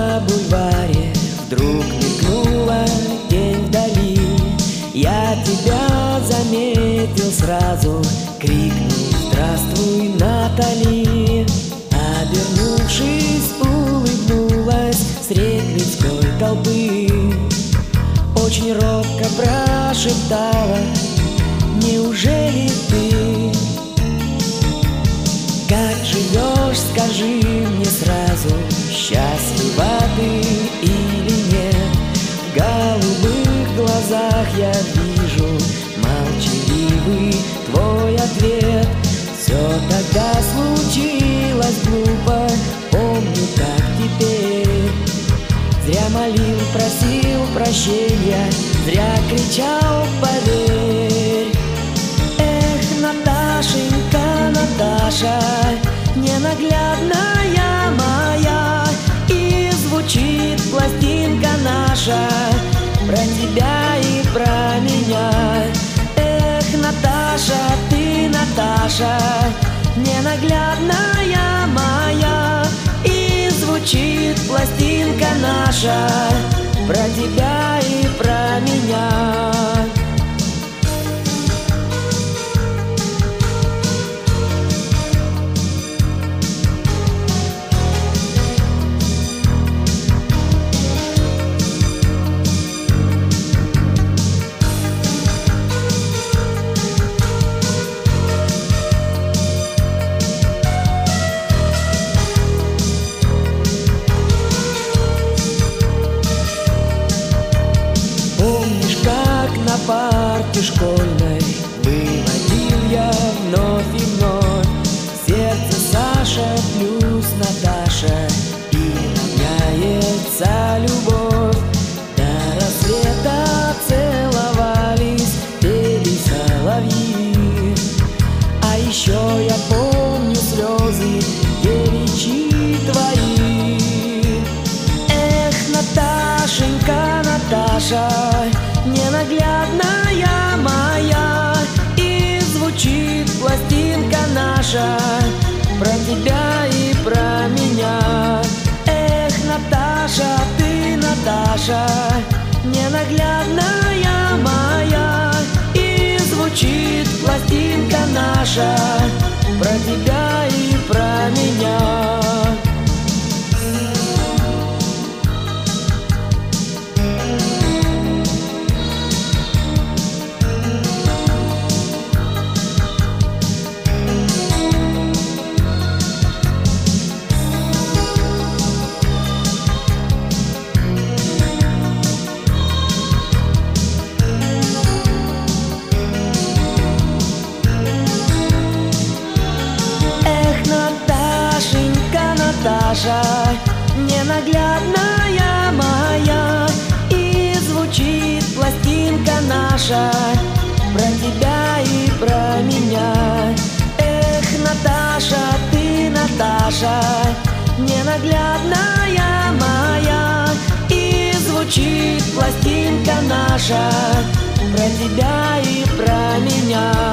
На бульваре вдруг мелькнула тень вдали. Я тебя заметил сразу, крикнул: «Здравствуй, Натали!» Обернувшись, улыбнулась средь людской толпы. Очень робко прошептала: «Неужели ты? Как живешь, скажи мне сразу, счастлива ты или нет?» В голубых глазах я вижу молчаливый твой ответ. Все тогда случилось глупо, помню, как теперь. Зря молил, просил прощения, зря кричал: «Поверь!» Эх, Наташенька, Наташа, ненаглядная моя, и звучит пластинка наша про тебя и про меня. Эх, Наташа, ты, Наташа, ненаглядная моя, и звучит пластинка наша про тебя и про меня. На парте школьной выводил я вновь и вновь сердце Саша плюс Наташа, и равняется любовь. До рассвета целовались, пели соловьи. А еще я помню слезы девичьи твои. Эх, Наташенька, Наташа, ненаглядная моя, и звучит пластинка наша про тебя и про меня. Эх, Наташа, ты, Наташа, ненаглядная моя, и звучит пластинка наша про тебя и про меня. Наташа, ненаглядная моя, и звучит пластинка наша про тебя и про меня. Эх, Наташа, ты, Наташа, ненаглядная моя, и звучит пластинка наша про тебя и про меня.